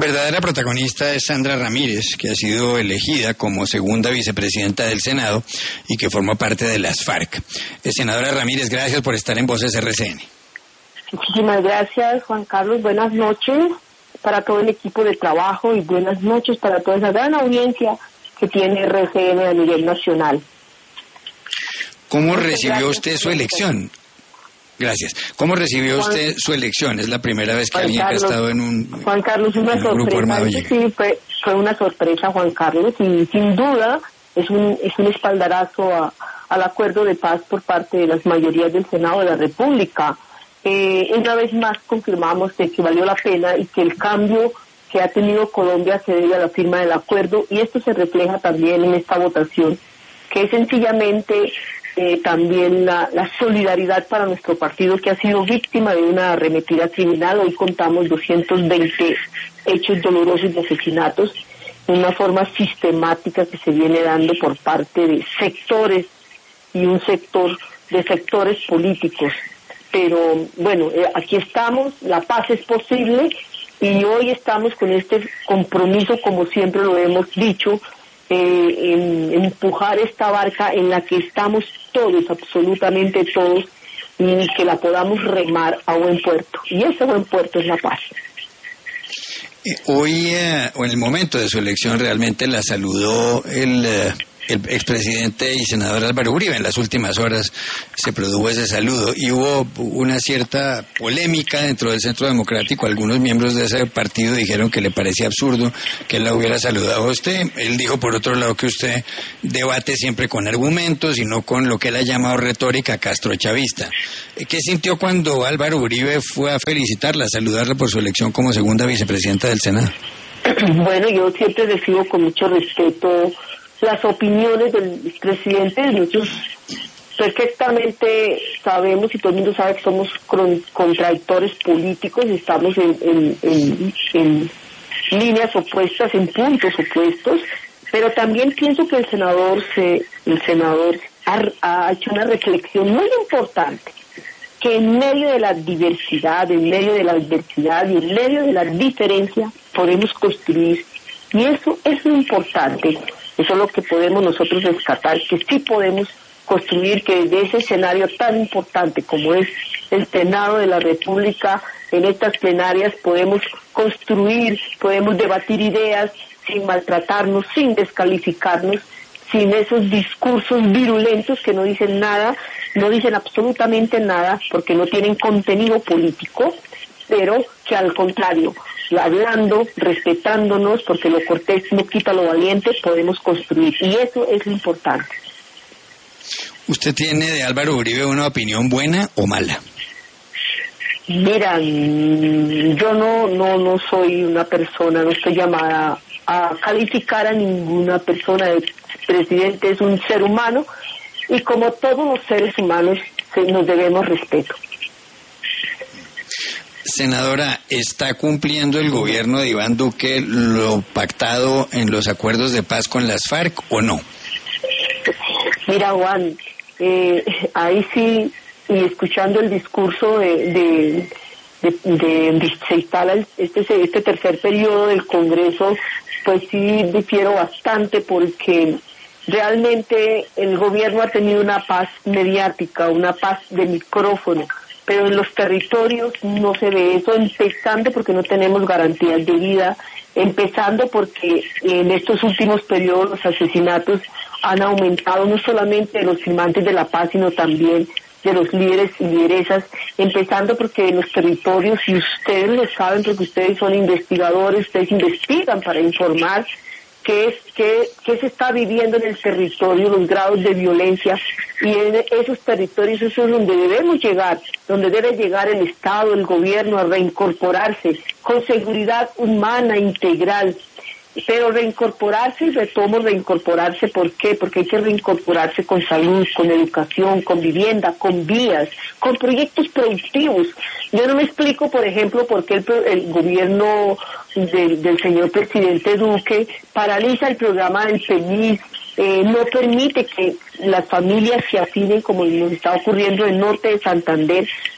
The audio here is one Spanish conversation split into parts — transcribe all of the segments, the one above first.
verdadera protagonista es Sandra Ramírez, que ha sido elegida como segunda vicepresidenta del Senado y que forma parte de las FARC. Senadora Ramírez, gracias por estar en Voces RCN. Muchísimas gracias, Juan Carlos. Buenas noches para todo el equipo de trabajo y buenas noches para toda esa gran audiencia que tiene RCN a nivel nacional. ¿Cómo recibió usted su elección? Gracias. ¿Cómo recibió usted su elección? Es la primera vez que alguien ha estado en un Juan Carlos, una sorpresa. Sí, fue una sorpresa, Juan Carlos, y sin duda es un espaldarazo al acuerdo de paz por parte de las mayorías del Senado de la República. Una vez más confirmamos de que valió la pena y que el cambio que ha tenido Colombia se debe a la firma del acuerdo, y esto se refleja también en esta votación, que es sencillamente también la solidaridad para nuestro partido, que ha sido víctima de una arremetida criminal. Hoy contamos 220 hechos dolorosos de asesinatos, de una forma sistemática que se viene dando por parte de sectores y un sector de sectores políticos. Pero bueno, aquí estamos, la paz es posible, y hoy estamos con este compromiso, como siempre lo hemos dicho, en empujar esta barca en la que estamos todos, absolutamente todos, y que la podamos remar a buen puerto. Y ese buen puerto es la paz. Hoy, o en el momento de su elección, realmente la saludó el expresidente y senador Álvaro Uribe. En las últimas horas se produjo ese saludo y hubo una cierta polémica dentro del Centro Democrático. Algunos miembros de ese partido dijeron que le parecía absurdo que él la hubiera saludado a usted. Él dijo, por otro lado, que usted debate siempre con argumentos y no con lo que él ha llamado retórica castrochavista. ¿Qué sintió cuando Álvaro Uribe fue a felicitarla, a saludarla por su elección como segunda vicepresidenta del Senado? Bueno, yo siempre recibo con mucho respeto las opiniones del presidente. Nosotros perfectamente sabemos, y todo el mundo sabe, que somos contradictores políticos, estamos en líneas opuestas, en puntos opuestos, pero también pienso que el senador ha hecho una reflexión muy importante, que en medio de la diversidad, en medio de la adversidad y en medio de la diferencia podemos construir, y eso es lo importante. Eso es lo que podemos nosotros rescatar, que sí podemos construir, que desde ese escenario tan importante como es el Senado de la República, en estas plenarias podemos construir, podemos debatir ideas sin maltratarnos, sin descalificarnos, sin esos discursos virulentos que no dicen nada, no dicen absolutamente nada porque no tienen contenido político, pero que al contrario, hablando, respetándonos, porque lo cortés no quita lo valiente, podemos construir, y eso es lo importante. ¿Usted tiene de Álvaro Uribe una opinión buena o mala? Mira, yo no soy una persona, no estoy llamada a calificar a ninguna persona. El presidente es un ser humano, y como todos los seres humanos nos debemos respeto. Senadora, ¿está cumpliendo el gobierno de Iván Duque lo pactado en los acuerdos de paz con las FARC o no? Mira, Juan, ahí sí, y escuchando el discurso de se instala este tercer periodo del Congreso, pues sí difiero bastante, porque realmente el gobierno ha tenido una paz mediática, una paz de micrófono, pero en los territorios no se ve eso, empezando porque no tenemos garantías de vida, empezando porque en estos últimos periodos los asesinatos han aumentado, no solamente de los firmantes de la paz, sino también de los líderes y lideresas, empezando porque en los territorios, y ustedes lo saben porque ustedes son investigadores, ustedes investigan para informar qué se está viviendo en el territorio, los grados de violencia, y en esos territorios eso es donde debemos llegar, donde debe llegar el Estado, el gobierno, a reincorporarse con seguridad humana integral. Pero reincorporarse, y retomo reincorporarse, ¿por qué? Porque hay que reincorporarse con salud, con educación, con vivienda, con vías, con proyectos productivos. Yo no me explico, por ejemplo, por qué el gobierno del señor presidente Duque paraliza el programa del PEMIS, no permite que las familias se afinen, como nos está ocurriendo en el norte de Santander,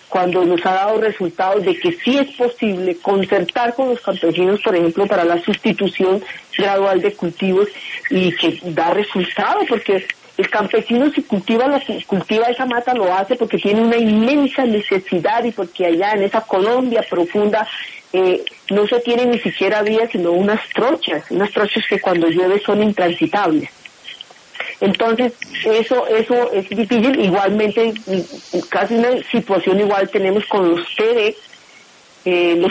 cuando nos ha dado resultados de que sí es posible concertar con los campesinos, por ejemplo, para la sustitución gradual de cultivos y que da resultado, porque el campesino si cultiva esa mata lo hace porque tiene una inmensa necesidad y porque allá en esa Colombia profunda no se tienen ni siquiera vías sino unas trochas que cuando llueve son intransitables. Entonces eso es difícil. Igualmente casi una situación igual tenemos con los PD. El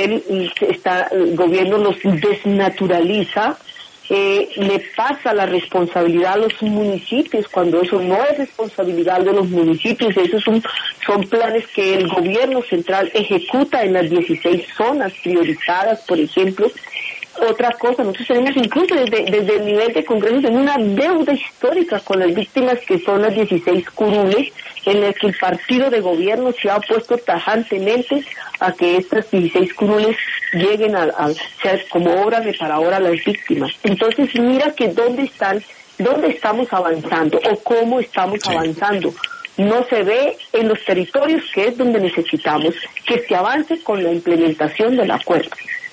gobierno los desnaturaliza, le pasa la responsabilidad a los municipios cuando eso no es responsabilidad de los municipios. Esos son planes que el gobierno central ejecuta en las 16 zonas priorizadas, por ejemplo. Otra cosa, nosotros tenemos incluso desde el nivel de Congreso tenemos una deuda histórica con las víctimas que son las 16 curules, en el que el partido de gobierno se ha opuesto tajantemente a que estas 16 curules lleguen a ser como obra de para ahora las víctimas. Entonces mira que dónde estamos avanzando o cómo estamos avanzando. No se ve en los territorios, que es donde necesitamos que se avance con la implementación del acuerdo.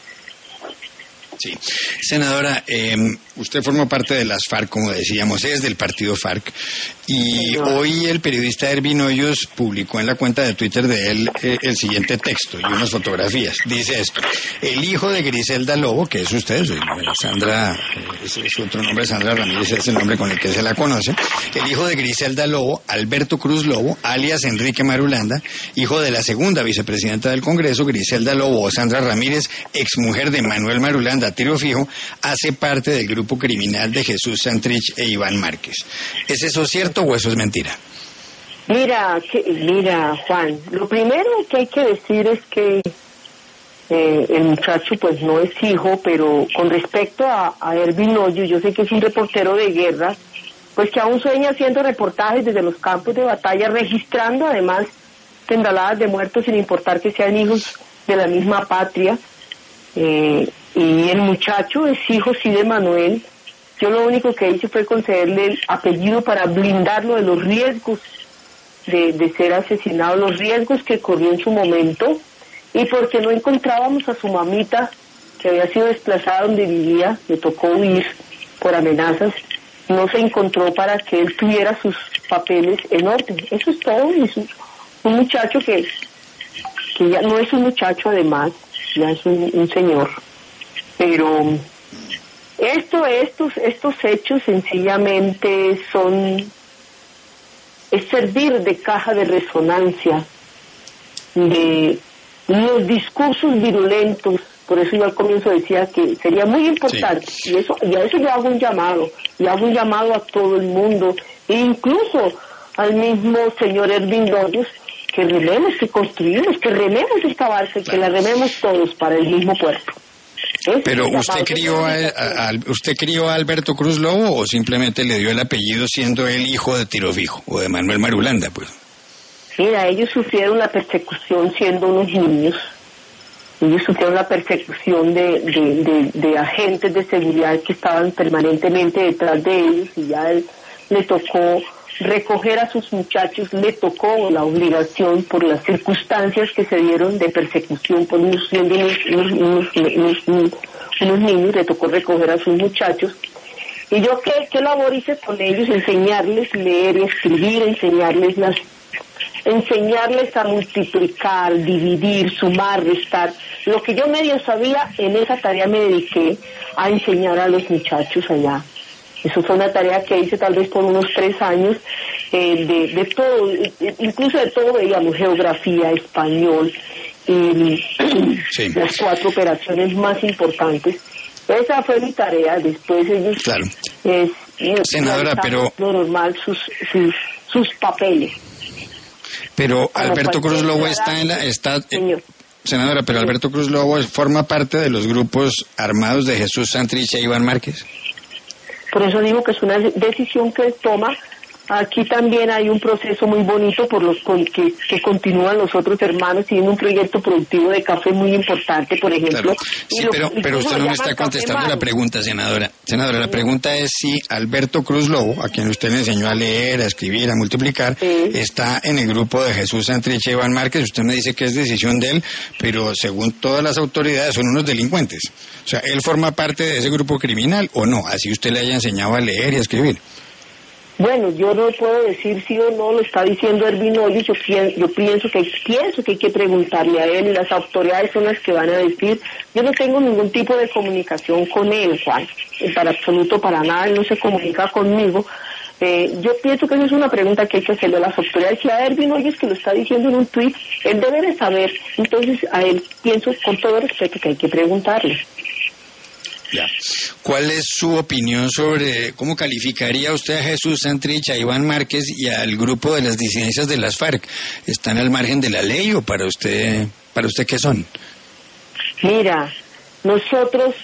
Sí. Senadora, usted formó parte de las FARC, como decíamos, es del partido FARC, y hoy el periodista Ervin Hoyos publicó en la cuenta de Twitter de él el siguiente texto y unas fotografías. Dice esto: el hijo de Griselda Lobo, que es usted, Sandra, su otro nombre es Sandra Ramírez, es el nombre con el que se la conoce, el hijo de Griselda Lobo, Alberto Cruz Lobo, alias Enrique Marulanda, hijo de la segunda vicepresidenta del Congreso, Griselda Lobo, Sandra Ramírez, exmujer de Manuel Marulanda, tiro fijo, hace parte del grupo criminal de Jesús Santrich e Iván Márquez. ¿Es eso cierto o eso es mentira? Mira, Juan, lo primero que hay que decir es que el muchacho pues no es hijo, pero con respecto a Ervin Hoyos, yo sé que es un reportero de guerra, pues que aún sueña haciendo reportajes desde los campos de batalla, registrando además tendaladas de muertos sin importar que sean hijos de la misma patria. Y el muchacho es hijo sí de Manuel. Yo lo único que hice fue concederle el apellido para blindarlo de los riesgos de ser asesinado, los riesgos que corrió en su momento, y porque no encontrábamos a su mamita, que había sido desplazada donde vivía, le tocó huir por amenazas, no se encontró para que él tuviera sus papeles en orden. Eso es todo. Es un muchacho que ya no es un muchacho, además, ya es un señor. Pero estos hechos sencillamente es servir de caja de resonancia de los discursos virulentos. Por eso yo al comienzo decía que sería muy importante, y a eso yo hago un llamado a todo el mundo, e incluso al mismo señor Ervin Hoyos, que rememos, que construimos, que rememos esta barca, que la rememos todos para el mismo puerto. Pero ¿usted crió a Alberto Cruz Lobo o simplemente le dio el apellido siendo él hijo de Tiro Fijo o de Manuel Marulanda, pues? Mira, ellos sufrieron la persecución siendo unos niños. Ellos sufrieron la persecución de agentes de seguridad que estaban permanentemente detrás de ellos, y ya él le tocó recoger a sus muchachos, le tocó la obligación por las circunstancias que se dieron de persecución por unos niños, le tocó recoger a sus muchachos. Y yo qué labor hice con ellos, enseñarles leer y escribir, enseñarles a multiplicar, dividir, sumar, restar. Lo que yo medio sabía, en esa tarea me dediqué a enseñar a los muchachos allá. Eso fue una tarea que hice tal vez por unos 3 años, de todo, incluso de todo veíamos, geografía, español, y las 4 operaciones más importantes. Esa fue mi tarea. Después ellos, claro. Senadora, pero lo normal, sus papeles. Pero Alberto Cruz Lobo senadora, pero Alberto Cruz Lobo forma parte de los grupos armados de Jesús Santrich e Iván Márquez. Por eso digo que es una decisión que él toma Aquí también hay un proceso muy bonito por los que continúan los otros hermanos. Tienen un proyecto productivo de café muy importante, por ejemplo. Claro. Sí, pero usted no me está contestando la pregunta, senadora. Senadora, la pregunta es si Alberto Cruz Lobo, a quien usted le enseñó a leer, a escribir, a multiplicar, está en el grupo de Jesús Santrich e Iván Márquez. Usted me dice que es decisión de él, pero según todas las autoridades son unos delincuentes. O sea, ¿él forma parte de ese grupo criminal o no? Así usted le haya enseñado a leer y a escribir. Bueno, yo no puedo decir sí o no, lo está diciendo Ervin Hoyos. Yo pienso que hay que preguntarle a él, y las autoridades son las que van a decir. Yo no tengo ningún tipo de comunicación con él, Juan, para absoluto, para nada. Él no se comunica conmigo. Yo pienso que esa es una pregunta que hay que hacerle a las autoridades. Si a Ervin Hoyos, que lo está diciendo en un tuit, él debe de saber. Entonces a él pienso con todo respeto que hay que preguntarle. Ya. ¿Cuál es su opinión sobre cómo calificaría usted a Jesús Santrich, a Iván Márquez y al grupo de las disidencias de las FARC? ¿Están al margen de la ley o para usted qué son? Mira, nosotros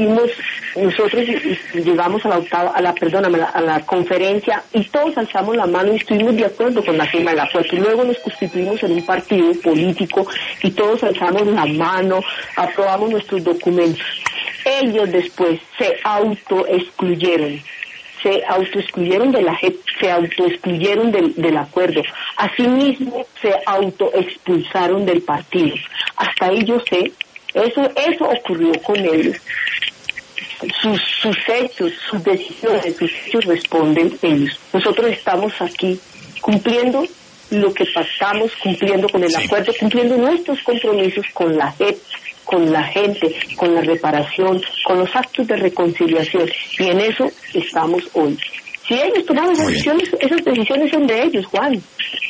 llegamos a la conferencia y todos alzamos la mano y estuvimos de acuerdo con la firma del acuerdo. Luego nos constituimos en un partido político y todos alzamos la mano, aprobamos nuestros documentos. Ellos después se autoexcluyeron de la JEP, se autoexcluyeron del acuerdo. Asimismo, se autoexpulsaron del partido. Hasta ahí yo sé. Eso ocurrió con ellos. Sus hechos, sus decisiones, sus hechos responden ellos. Nosotros estamos aquí cumpliendo lo que pactamos, cumpliendo con el acuerdo, cumpliendo nuestros compromisos con la JEP, con la gente, con la reparación, con los actos de reconciliación. Y en eso estamos hoy. Si ellos tomaron esas decisiones son de ellos, Juan.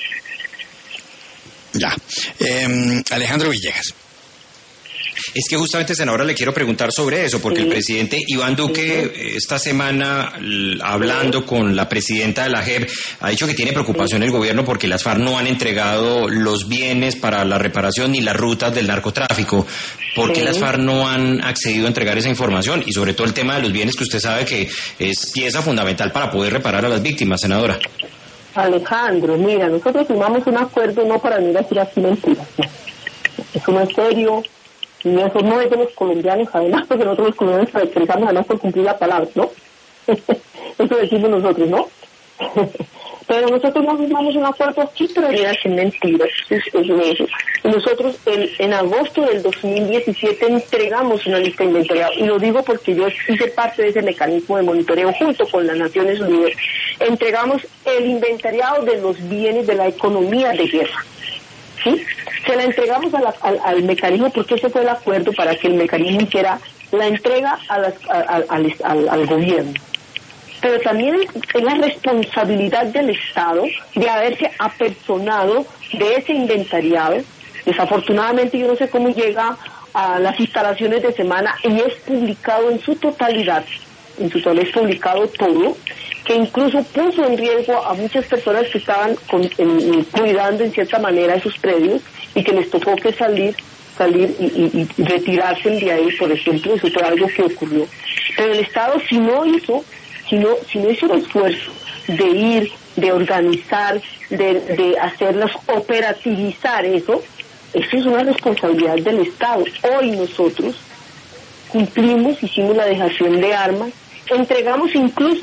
Ya. Alejandro Villegas. Es que justamente, senadora, le quiero preguntar sobre eso, porque el presidente Iván Duque esta semana, hablando con la presidenta de la JEP, ha dicho que tiene preocupación el gobierno porque las FARC no han entregado los bienes para la reparación ni las rutas del narcotráfico. ¿Por qué las FARC no han accedido a entregar esa información? Y sobre todo el tema de los bienes, que usted sabe que es pieza fundamental para poder reparar a las víctimas, senadora. Alejandro, mira, nosotros firmamos un acuerdo no para venir a decir aquí mentiras. Es uno serio. Y eso no es de los colombianos, además, porque nosotros los colombianos expresamos además por cumplir la palabra, ¿no? Eso decimos nosotros, ¿no? Pero nosotros no firmamos un acuerdo aquí para venir a hacer mentiras. Y nosotros en agosto del 2017 entregamos una lista de inventariado, y lo digo porque yo hice parte de ese mecanismo de monitoreo junto con las Naciones Unidas. Entregamos el inventariado de los bienes de la economía de guerra. ¿Sí? Se la entregamos al mecanismo porque ese fue el acuerdo para que el mecanismo hiciera la entrega al gobierno. Pero también es la responsabilidad del Estado de haberse apersonado de ese inventariado. Desafortunadamente yo no sé cómo llega a las instalaciones de Semana y es publicado en su totalidad. Es publicado todo, que incluso puso en riesgo a muchas personas que estaban cuidando en cierta manera esos predios y que les tocó que salir y retirarse de ahí, por ejemplo. Eso fue algo que ocurrió. Pero el Estado, si no hizo el esfuerzo de ir, de organizar, de hacerlos operativizar eso es una responsabilidad del Estado. Hoy nosotros cumplimos, hicimos la dejación de armas, entregamos incluso,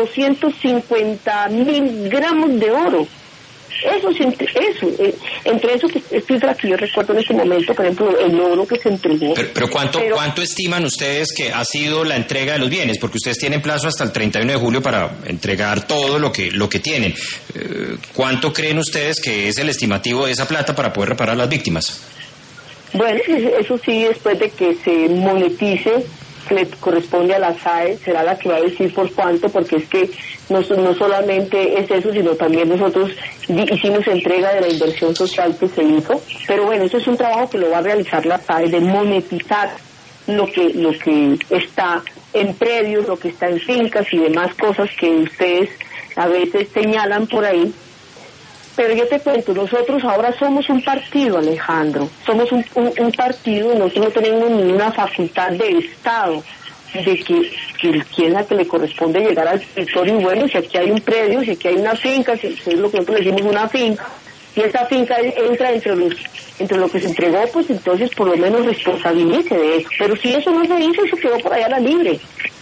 250.000 gramos de oro. Entre eso que es cifra que yo recuerdo en este momento, por ejemplo, el oro que se entregó. Pero ¿cuánto estiman ustedes que ha sido la entrega de los bienes? Porque ustedes tienen plazo hasta el 31 de julio para entregar todo lo que tienen. ¿Cuánto creen ustedes que es el estimativo de esa plata para poder reparar a las víctimas? Bueno, eso sí, después de que se monetice, que le corresponde a la SAE, será la que va a decir por cuánto, porque es que no solamente es eso, sino también nosotros hicimos entrega de la inversión social que se hizo. Pero bueno, eso es un trabajo que lo va a realizar la SAE, de monetizar lo que está en predios, lo que está en fincas y demás cosas que ustedes a veces señalan por ahí. Pero yo te cuento, nosotros ahora somos un partido, Alejandro, somos un partido, nosotros no tenemos ninguna facultad de Estado. de que quién es la que le corresponde llegar al territorio. Y bueno, si aquí hay un predio, si aquí hay una finca, si es lo que nosotros le decimos una finca, y esa finca entra entre lo que se entregó, pues entonces por lo menos responsabilice de eso. Pero si eso no se hizo, eso quedó por allá a la libre,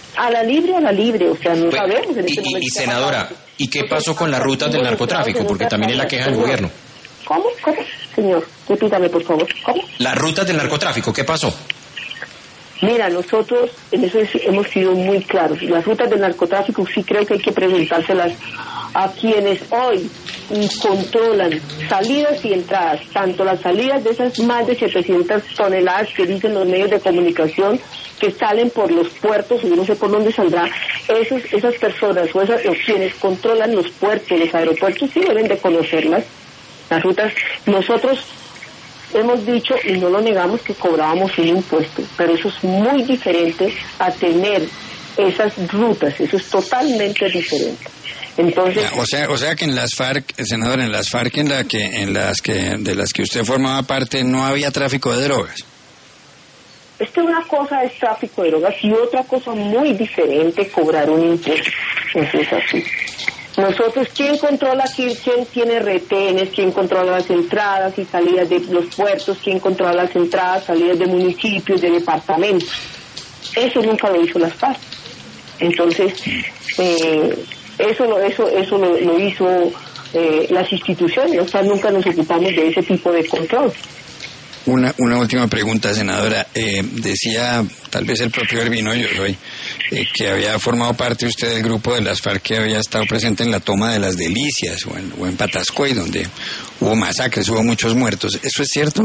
o sea, no sabemos en este momento. Y senadora, ¿y qué pasó con las rutas del narcotráfico? Porque también es la queja del gobierno. ¿Cómo? Señor, repítame, por favor. ¿Cómo? Las rutas del narcotráfico, ¿qué pasó? Mira, nosotros en eso hemos sido muy claros. Las rutas del narcotráfico sí creo que hay que preguntárselas a quienes hoy controlan salidas y entradas, tanto las salidas de esas más de 700 toneladas que dicen los medios de comunicación que salen por los puertos, y yo no sé por dónde saldrá, esas personas o quienes controlan los puertos, los aeropuertos, sí deben de conocerlas, las rutas. Nosotros hemos dicho, y no lo negamos, que cobrábamos un impuesto, pero eso es muy diferente a tener esas rutas, eso es totalmente diferente. Entonces, o sea que en las FARC, senador, en las FARC de las que usted formaba parte, no había tráfico de drogas. Una cosa es tráfico de drogas y otra cosa muy diferente, cobrar un impuesto. Eso es así. Nosotros, ¿quién controla aquí? ¿Quién tiene retenes? ¿Quién controla las entradas y salidas de los puertos? ¿Quién controla las entradas, salidas de municipios, de departamentos? Eso nunca lo hizo las FARC. Entonces, eso lo hizo las instituciones. O sea, nunca nos ocupamos de ese tipo de control. Una última pregunta, senadora. Decía, tal vez el propio Herbinoyo hoy, que había formado parte usted del grupo de las FARC que había estado presente en la toma de las Delicias o en Patascoy, donde hubo masacres, hubo muchos muertos. ¿Eso es cierto?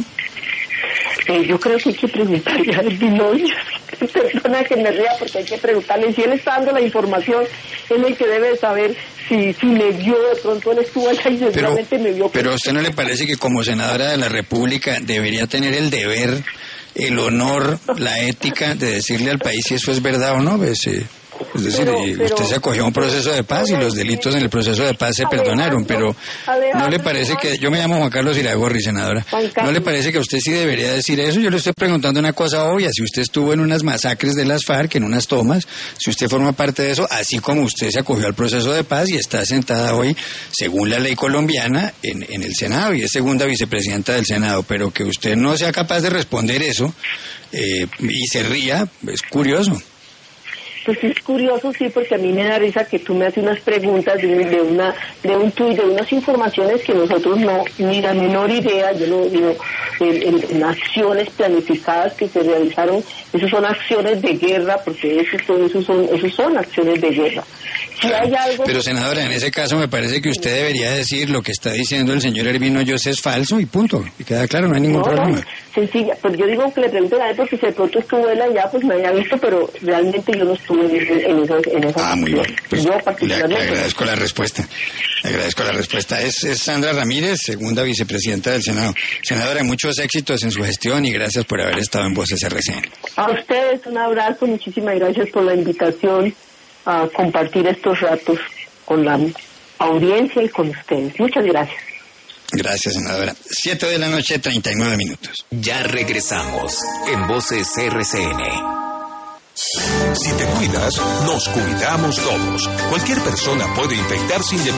Yo creo que hay que preguntarle a Herbinoyo. Perdona que me ría, porque hay que preguntarle. Si él está dando la información, él es el que debe saber si me vio, de pronto él estuvo allá y seguramente me vio. Pero ¿a usted no le parece que como senadora de la República debería tener el deber, el honor, la ética de decirle al país si eso es verdad o no? Es decir, usted se acogió a un proceso de paz y los delitos en el proceso de paz se perdonaron, pero ¿no le parece que... Yo me llamo Juan Carlos Iragorri, senadora. ¿No le parece que a usted sí debería decir eso? Yo le estoy preguntando una cosa obvia. Si usted estuvo en unas masacres de las FARC, en unas tomas, si usted forma parte de eso, así como usted se acogió al proceso de paz y está sentada hoy, según la ley colombiana, en el Senado y es segunda vicepresidenta del Senado, pero que usted no sea capaz de responder eso y se ría, es curioso. Pues es curioso, sí, porque a mí me da risa que tú me haces unas preguntas de un tuit, de unas informaciones que nosotros no, ni la menor idea. Yo lo digo, en acciones planificadas que se realizaron, eso son acciones de guerra, porque esos son acciones de guerra. Si hay algo... Pero senadora, en ese caso me parece que usted debería decir lo que está diciendo el señor Herbinoyo es falso y punto. Y queda claro, no hay ningún problema. Sencilla, pues yo digo que le pregunto a él porque si de pronto estuvo él allá, pues me había visto, pero realmente yo no estuve en esa muy bien. Pues yo particularmente. Le agradezco la respuesta. Es Sandra Ramírez, segunda vicepresidenta del Senado. Senadora, muchos éxitos en su gestión y gracias por haber estado en Voces RCN. A ustedes un abrazo, muchísimas gracias por la invitación a compartir estos ratos con la audiencia y con ustedes. Muchas gracias. Gracias, senadora. 7:39 p.m. Ya regresamos en Voces RCN. Si te cuidas, nos cuidamos todos. Cualquier persona puede infectarse